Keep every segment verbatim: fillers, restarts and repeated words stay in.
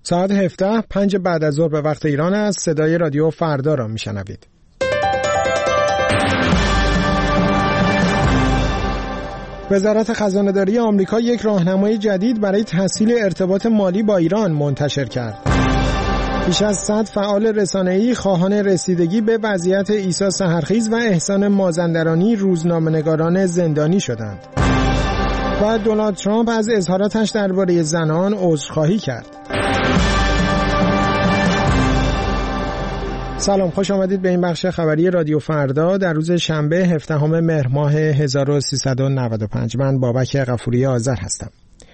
ساعت هفده پنج بعد از ظهر به وقت ایران است. صدای رادیو فردا را میشنوید. وزارت خزانه‌داری آمریکا یک راهنمای جدید برای تسهیل ارتباط مالی با ایران منتشر کرد. بیش از صد فعال رسانه‌ای خواهان رسیدگی به وضعیت عیسی سحرخیز و احسان مازندرانی روزنامه‌نگاران زندانی شدند. و دونالد ترامپ از اظهاراتش درباره زنان عذرخواهی کرد. سلام، خوش آمدید به این بخش خبری رادیو فردا در روز شنبه هفدهم مهر ماه هزار و سیصد و نود و پنج. من بابک غفوری آذر هستم.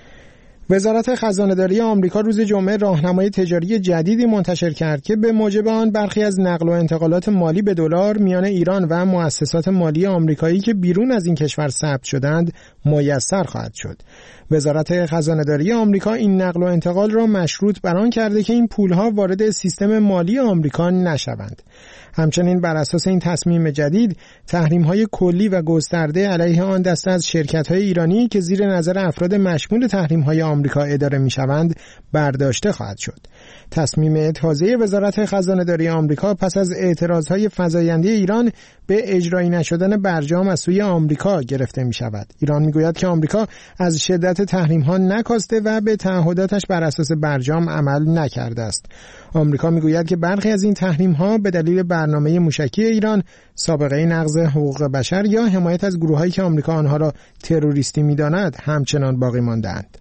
وزارت خزانه‌داری آمریکا روز جمعه راهنمای تجاری جدیدی منتشر کرد که به موجب آن برخی از نقل و انتقالات مالی به دلار میان ایران و مؤسسات مالی آمریکایی که بیرون از این کشور ثبت شدند میسر خواهد شد. وزارت خزانه‌داری آمریکا این نقل و انتقال را مشروط بر آن کرده که این پولها وارد سیستم مالی آمریکا نشوند. همچنین بر اساس این تصمیم جدید تحریم‌های کلی و گسترده علیه آن دسته از شرکت‌های ایرانی که زیر نظر افراد مشمول تحریم‌های آمریکا اداره می‌شوند برداشته خواهد شد. تصمیم تازه وزارت خزانه‌داری آمریکا پس از اعتراض‌های فزاینده ایران به اجرایی نشدن برجام از سوی آمریکا گرفته می‌شود. ایران می‌گوید که آمریکا از شدت تحریم‌ها نکاسته و به تعهداتش بر اساس برجام عمل نکرده است. آمریکا می‌گوید که برخی از این تحریم‌ها به دلیل برنامه موشکی ایران، سابقه نقض حقوق بشر یا حمایت از گروه‌هایی که آمریکا آنها را تروریستی می‌داند همچنان باقی مانده‌اند.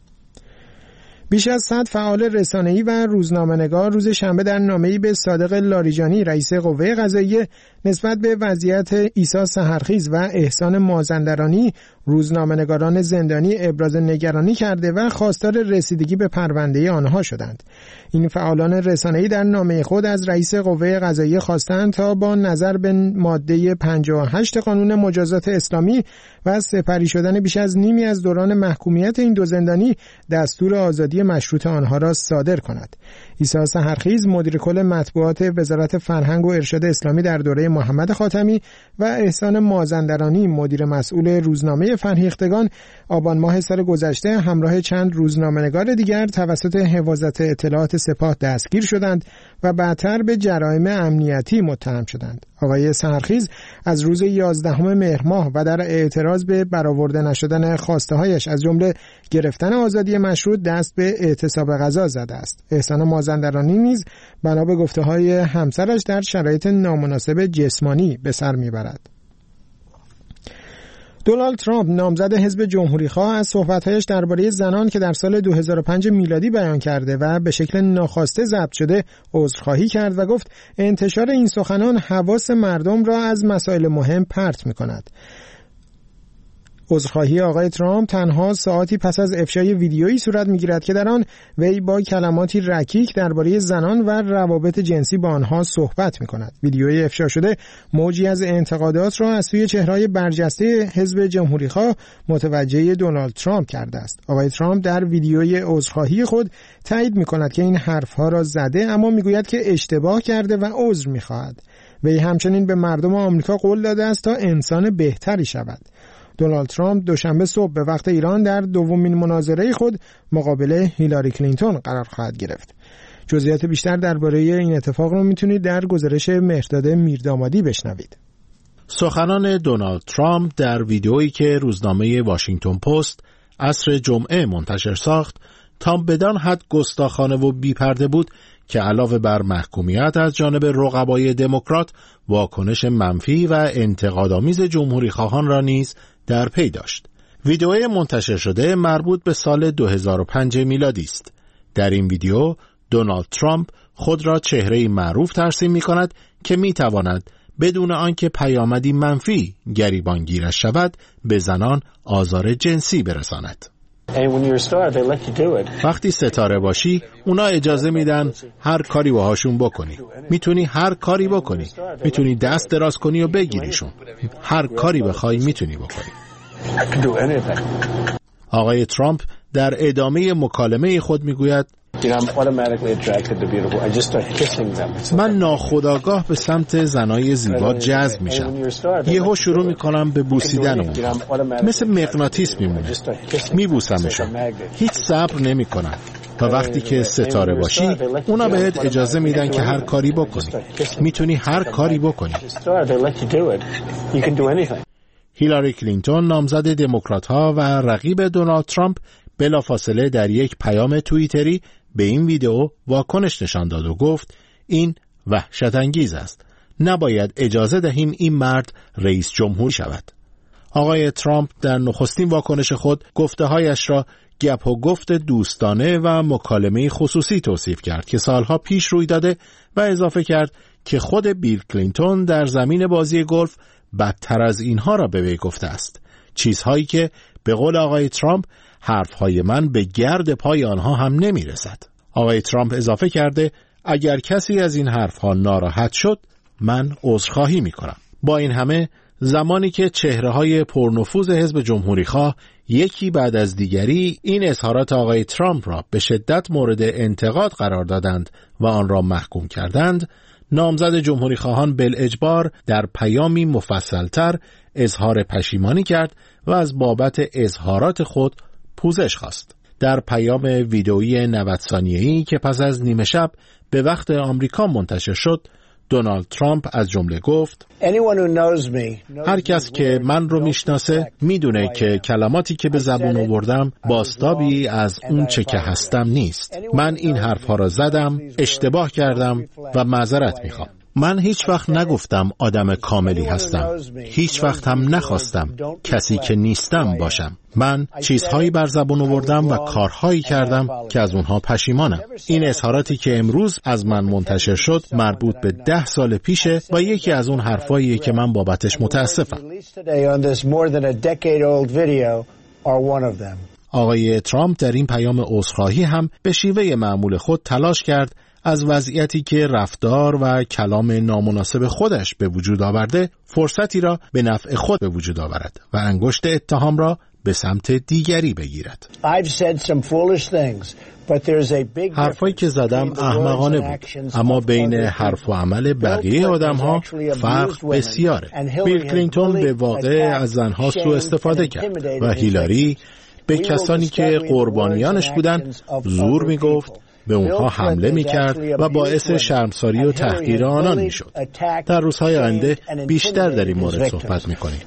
بیش از صد فعال رسانه‌ای و روزنامه‌نگار روز شنبه در نامه‌ای به صادق لاریجانی رئیس قوه قضاییه نسبت به وضعیت عیسی سحرخیز و احسان مازندرانی روزنامه‌نگاران زندانی ابراز نگرانی کرده و خواستار رسیدگی به پرونده آنها شدند. این فعالان رسانه‌ای در نامه خود از رئیس قوه قضاییه خواستند تا با نظر به ماده پنجاه و هشت قانون مجازات اسلامی و سپری شدن بیش از نیمی از دوران محکومیت این دو زندانی دستور آزادی مشروط آنها را صادر کند. عیسی سحرخیز مدیر کل مطبوعات وزارت فرهنگ و ارشاد اسلامی در دوره محمد خاتمی و احسان مازندرانی مدیر مسئول روزنامه فرهیختگان آبان ماه سال گذشته همراه چند روزنامه‌نگار دیگر توسط حفاظت اطلاعات سپاه دستگیر شدند و بعدتر به جرایم امنیتی متهم شدند. آقای سحرخیز از روز یازدهم مهر ماه و در اعتراض به برآورده نشدن خواسته‌هایش از جمله گرفتن آزادی مشروط دست به اعتصاب غذا زده است. احسان مازندرانی نیز بنا به گفته‌های همسرش در شرایط نامناسب جسمانی به سر میبرد. دونالد ترامپ نامزد حزب جمهوری‌خواه از صحبت‌هایش درباره زنان که در سال دو هزار و پنج میلادی بیان کرده و به شکل ناخواسته ضبط شده عذرخواهی کرد و گفت انتشار این سخنان حواس مردم را از مسائل مهم پرت می‌کند. عذرخواهی آقای ترامپ تنها ساعتی پس از افشای ویدیویی صورت می‌گیرد که در آن وی با کلماتی رکیک درباره زنان و روابط جنسی با آنها صحبت می‌کند. ویدیوی افشا شده موجی از انتقادات را از سوی چهره‌های برجسته حزب جمهوری‌خواه متوجه دونالد ترامپ کرده است. آقای ترامپ در ویدیوی عذرخواهی خود تایید می‌کند که این حرف‌ها را زده، اما می‌گوید که اشتباه کرده و عذر می‌خواهد. وی همچنین به مردم آمریکا قول داده است تا انسان بهتری شود. دونالد ترامپ دوشنبه صبح به وقت ایران در دومین مناظره خود مقابل هیلاری کلینتون قرار خواهد گرفت. جزئیات بیشتر درباره این اتفاق را میتونید در گزارش مهرداد میردامادی بشنوید. سخنان دونالد ترامپ در ویدئویی که روزنامه واشنگتن پست عصر جمعه منتشر ساخت تا بدان حد گستاخانه و بی‌پرده بود که علاوه بر محکومیت از جانب رقبای دموکرات، واکنش منفی و انتقادآمیز جمهوری خواهان را نیز در پی داشت. ویدئوی منتشر شده مربوط به سال دو هزار و پنج میلادی است. در این ویدئو دونالد ترامپ خود را چهره‌ای معروف ترسیم می‌کند که می‌تواند بدون آنکه پیامدی منفی گریبانگیرش شود به زنان آزار جنسی برساند. وقتی ستاره باشی اونا اجازه میدن هر کاری باهاشون بکنی. میتونی هر کاری بکنی. میتونی دست دراز کنی و بگیریشون. هر کاری بخوای میتونی بکنی. آقای ترامپ در ادامه مکالمه خود میگوید من ناخودآگاه به سمت زنای زیبا جذب میشم. یهو شروع میکنم به بوسیدن اونها. مثل مغناطیس میمونه. میبوسمشون. هیچ صبر نمیکنم. و وقتی که ستاره باشی اونا بهت اجازه میدن که هر کاری بکنی. میتونی هر کاری بکنی. هیلاری کلینتون نامزد دموکرات‌ها و رقیب دونالد ترامپ بلافاصله در یک پیام توییتری به این ویدیو واکنش نشان داد و گفت این وحشت انگیز است. نباید اجازه دهیم این مرد رئیس جمهور شود. آقای ترامپ در نخستین واکنش خود گفته‌هایش را گپ و گفت دوستانه و مکالمه خصوصی توصیف کرد که سالها پیش روی داده و اضافه کرد که خود بیل کلینتون در زمین بازی گلف بدتر از اینها را به وی گفته است. چیزهایی که به قول آقای ترامپ حرفهای من به گرد پای آنها هم نمی رسد. آقای ترامپ اضافه کرده اگر کسی از این حرفها ناراحت شد من عذرخواهی می کنم. با این همه زمانی که چهره‌های پرنفوذ حزب جمهوری‌خواه یکی بعد از دیگری این اظهارات آقای ترامپ را به شدت مورد انتقاد قرار دادند و آن را محکوم کردند، نامزد جمهوری‌خواهان بالاجبار در پیامی مفصل‌تر اظهار پشیمانی کرد و از بابت اظهارات خود پوزش خواست. در پیام ویدئویی نود ثانیه‌ای که پس از نیمه شب به وقت آمریکا منتشر شد، دونالد ترامپ از جمله گفت هر کس که من رو میشناسه میدونه که کلماتی که به زبون آوردم بازتابی از اون چه که هستم نیست. من این حرفها را زدم، اشتباه کردم و معذرت میخوام. من هیچ وقت نگفتم آدم کاملی هستم. هیچ وقت هم نخواستم کسی که نیستم باشم. من چیزهایی بر زبان آوردم و کارهایی کردم که از اونها پشیمانم. این اظهاراتی که امروز از من منتشر شد مربوط به ده سال پیشه و یکی از اون حرفاییه که من بابتش متاسفم. آقای ترامپ در این پیام عذرخواهی هم به شیوه معمول خود تلاش کرد از وضعیتی که رفتار و کلام نامناسب خودش به وجود آورده فرصتی را به نفع خود به وجود آورد و انگشت اتهام را به سمت دیگری بگیرد. حرفایی که زدم احمقانه بود، اما بین حرف و عمل بقیه آدم ها فرق بسیاره. بیل کلینتون به واقع از زنها سوء استفاده کرد و هیلاری به کسانی که قربانیانش بودند زور می گفت، به اونها حمله می کرد و باعث شرمساری و تحقیر آنان می شد. در روزهای آینده بیشتر در این مورد صحبت می کنیم.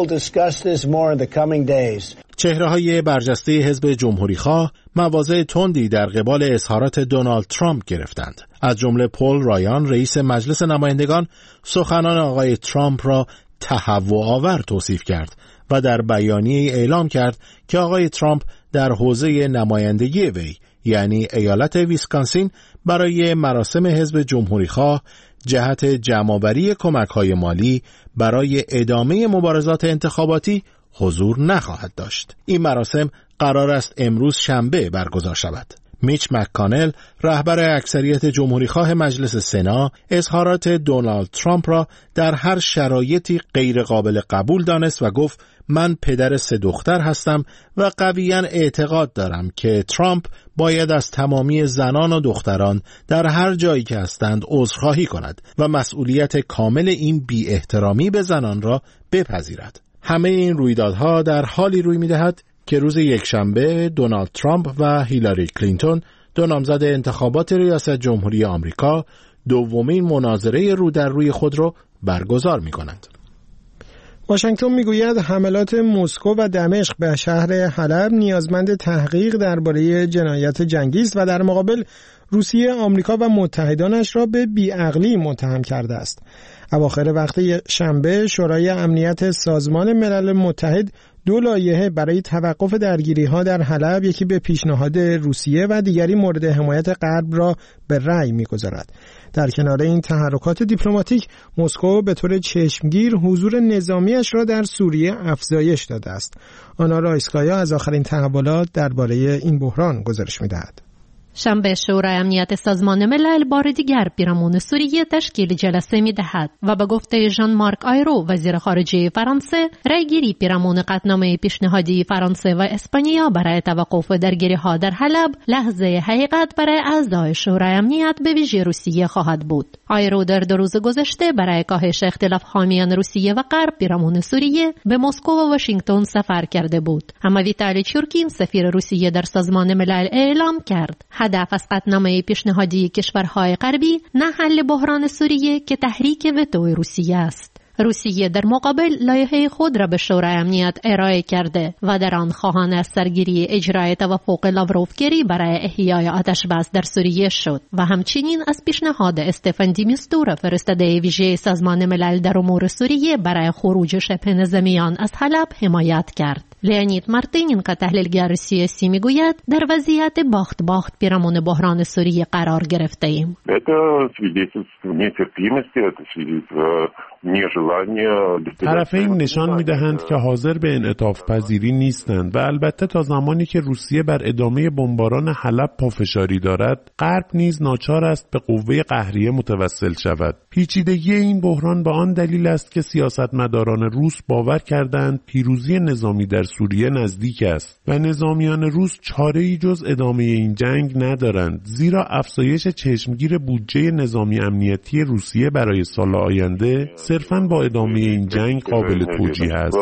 چهره‌های برجسته حزب جمهوری‌خواه مواضع تندی در قبال اظهارات دونالد ترامپ گرفتند. از جمله پل رایان رئیس مجلس نمایندگان سخنان آقای ترامپ را تهوع‌آور توصیف کرد و در بیانیه‌ای اعلام کرد که آقای ترامپ در حوزه نمایندگی وی یعنی ایالت ویسکانسین برای مراسم حزب جمهوری‌خواه جهت جمع‌آوری کمک‌های مالی برای ادامه مبارزات انتخاباتی حضور نخواهد داشت. این مراسم قرار است امروز شنبه برگزار شود. میچ مککانل رهبر اکثریت جمهوری‌خواه مجلس سنا اظهارات دونالد ترامپ را در هر شرایطی غیر قابل قبول دانست و گفت من پدر سه دختر هستم و قویاً اعتقاد دارم که ترامپ باید از تمامی زنان و دختران در هر جایی که هستند عذرخواهی کند و مسئولیت کامل این بی احترامی به زنان را بپذیرد. همه این رویدادها در حالی روی می‌دهد که روز یکشنبه دونالد ترامپ و هیلاری کلینتون دو نامزد انتخابات ریاست جمهوری آمریکا دومین مناظره رو در روی خود را برگزار می‌کنند. واشنگتن میگوید حملات مسکو و دمشق به شهر حلب نیازمند تحقیق درباره جنایت جنگی است و در مقابل روسیه، آمریکا و متحدانش را به بیعقلی متهم کرده است. اواخر وقت شنبه شورای امنیت سازمان ملل متحد دو لایحه برای توقف درگیری‌ها در حلب، یکی به پیشنهاد روسیه و دیگری مورد حمایت غرب را به رأی می‌گذارد. در کنار این تحرکات دیپلماتیک، مسکو به طور چشمگیر حضور نظامیش را در سوریه افزایش داده است. آنا رایسکایا از آخرین تحولات درباره این بحران گزارش می‌دهد. شنبه شورای امنیت سازمان ملل بار دیگر پیرامون سوریه تشکیل جلسه می دهد و به گفته ژان مارک آیرو وزیر خارجه فرانسه، رأیگیری پیرامون قطعنامه پیشنهادی فرانسه و اسپانیا برای توقف درگیری‌ها در حلب لحظه حقیقت برای اعضای شورای امنیت به ویژه روسیه خواهد بود. آیرو در دو روز گذشته برای کاهش اختلاف‌ها میان روسیه و غرب پیرامون سوریه به مسکو و واشنگتن سفر کرده بود. اما ویتالی چورکین سفیر روسیه در سازمان ملل اعلام کرد هدف از قطعنامه پیشنهادی کشورهای غربی نه حل بحران سوریه که تحریک وتو روسیه است. روسیه در مقابل لایحه خود را به شورای امنیت ارائه کرده و در آن خواهان از سرگیری اجرای توافق لاوروفگری برای احیای آتش‌بس در سوریه شد و همچنین از پیشنهاد استفان دی میستورا فرستاده ویژه سازمان ملل در امور سوریه برای خروج شبه نظامیان از حلب حمایت کرد. لئونید مارتینینکا تحلیلگر سیاسی میگوید در وضعیت باخت باخت پیرامون بحران سوریه قرار گرفته ایم. طرفین نشان می‌دهند که حاضر به انعطاف پذیری نیستند و البته تا زمانی که روسیه بر ادامه بمباران حلب پافشاری دارد، غرب نیز ناچار است به قوه قهریه متوسل شود. پیچیدگی این بحران به آن دلیل است که سیاستمداران روس باور کردند پیروزی نظامی در سوریه نزدیک است و نظامیان روس چاره‌ای جز ادامه این جنگ ندارند، زیرا افزایش چشمگیر بودجه نظامی امنیتی روسیه برای سال آینده صرفاً با ادامه این جنگ قابل توجیه است.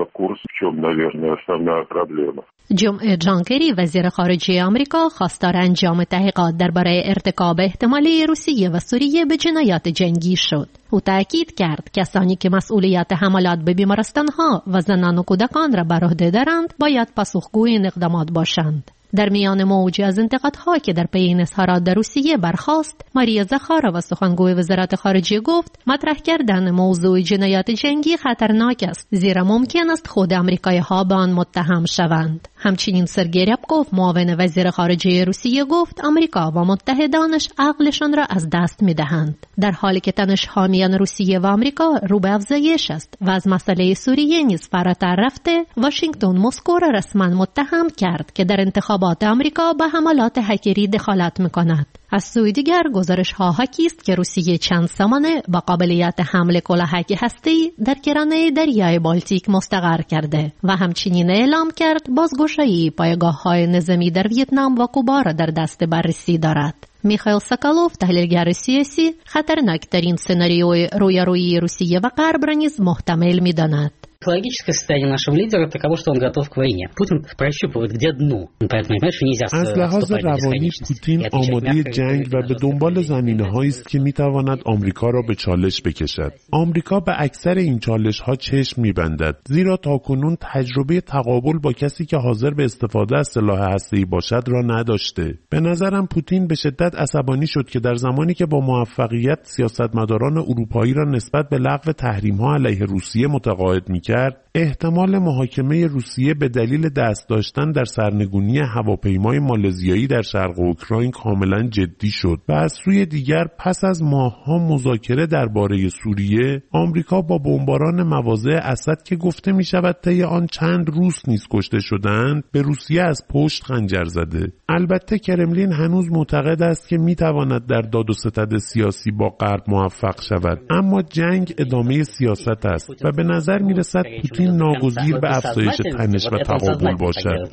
جمعه جان کری وزیر خارجه آمریکا خواستار انجام تحقیقات درباره ارتکاب احتمالی روسیه و سوریه به جنایات جنگی شد. او تأکید کرد کسانی که مسئولیت حملات به بیمارستانها و زنان و کودکان را بر عهده دارند باید پاسخگوی این اقدامات باشند. در میان موج از انتقادها که در پی این اظهارات در روسیه برخاست، ماریا زاخارova سخنگوی وزارت خارجه گفت مطرح کردن موضوع جنایات جنگی خطرناک است، زیرا ممکن است خود آمریکایی‌ها به آن متهم شوند. همچنین سرگئی ریابکوف معاون وزیر خارجه روسیه گفت آمریکا و متحدانش عقلشان را از دست می‌دهند، در حالی که تنش حامیان روسیه و آمریکا رو به افزایش است و از مسئله سوریه نیز فراتر رفته. واشنگتن مسکو را رسما متهم کرد که در انتخابات آمریکا به حملات هکری دخالت می‌کند. از سوی دیگر گزارش‌ها حاکی است که روسیه چند زمانه با قابلیت حمل کلاهک هسته‌ای در کرانه دریای بالتیک مستقر کرده و همچنین اعلام کرد بازگشایی پایگاه‌های نظامی در ویتنام و کوبا را در دست بررسی دارد. میخائیل ساکالوف تحلیلگر سیاسی خطرناکترین سناریوی رویارویی روسیه و غرب را نیز محتمل می‌داند. Психологическое состояние нашего лидера таково, что он готов к войне. Путин прощупывает, где дно. Поэтому, понимаешь, нельзя از لحاظ روانی پوتین آماده جنگ و به دنبال زمینه‌هایی است که می‌تواند آمریکا را به چالش بکشد. آمریکا به اکثر این چالش‌ها چشم می‌بندد، زیرا تاکنون تجربه تقابل با کسی که حاضر به استفاده از سلاح هسته‌ای باشد را نداشته. به نظرم پوتین به شدت عصبانی شد که در زمانی که با موفقیت سیاستمداران اروپایی را نسبت به لغو تحریم‌ها علیه روسیه متقاعد می‌کرد، احتمال محاکمه روسیه به دلیل دست داشتن در سرنگونی هواپیمای مالزیایی در شرق اوکراین کاملا جدی شد و از سوی دیگر پس از ماه‌ها مذاکره درباره سوریه، آمریکا با بمباران مواضع اسد که گفته می شود طی آن چند روس نیز کشته شدند، به روسیه از پشت خنجر زده. البته کرملین هنوز معتقد است که می تواند در داد و ستد سیاسی با غرب موفق شود، اما جنگ ادامه سیاست است و به نظر می رسد پوتین ناگزیر به افزایش تنش و تقابل باشد.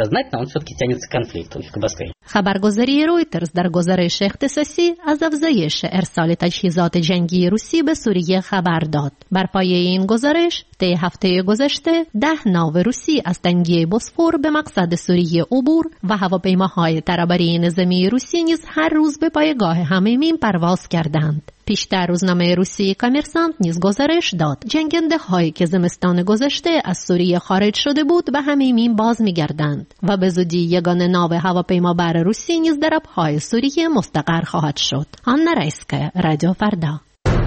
خبرگزاری رویترز در گزارش اختصاصی از افزایش ارسال تجهیزات جنگی روسی به سوریه خبر داد. بر پایه این گزارش طی هفته گذشته ده ناو روسی از تنگه بوسفور به مقصد سوریه عبور و هواپیماهای ترابری نظامی روسی نیز هر روز به پایگاه حمیمیم پرواز کردند. پیشتر روزنامه روسی کامرسانت نیز گزارش داد جنگنده هایی که زمستان گذشته از سوریه خارج شده بود به حمیمیم باز می‌گردند و به زودی یگان ناو هواپیمابر روسی نیز در آب‌های سوریه مستقر خواهد شد. آنا رایسکا، رادیو فردا.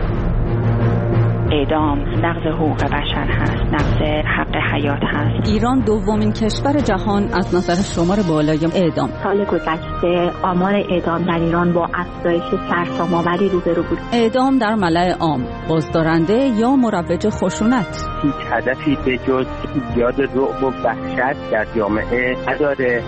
اعدام نقض حقوق بشر هست، نقض حق حیات هست. ایران دومین کشور جهان از نظر شمار بالای اعدام. سال گذشته آمار اعدام در ایران با افزایش سرسام‌آوری روبرو بود. اعدام در ملأ عام، بازدارنده یا مروج خشونت. هیچ هدفی به جز ایجاد رعب و وحشت در جامعه نداره.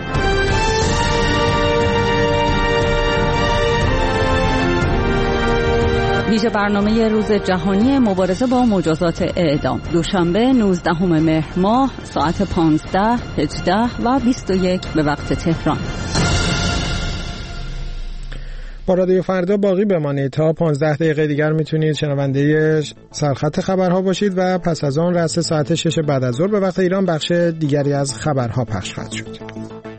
ویژه برنامه روز جهانی مبارزه با مجازات اعدام، دوشنبه نوزدهم مهر ماه ساعت پانزده، هجده و بیست و یک به وقت تهران. با رادیو فردا باقی بمانید. تا پانزده دقیقه دیگر میتونید شنونده سرخط خبرها باشید و پس از آن رأس ساعت شش بعد از ظهر به وقت ایران بخش دیگری از خبرها پخش خواهد شد.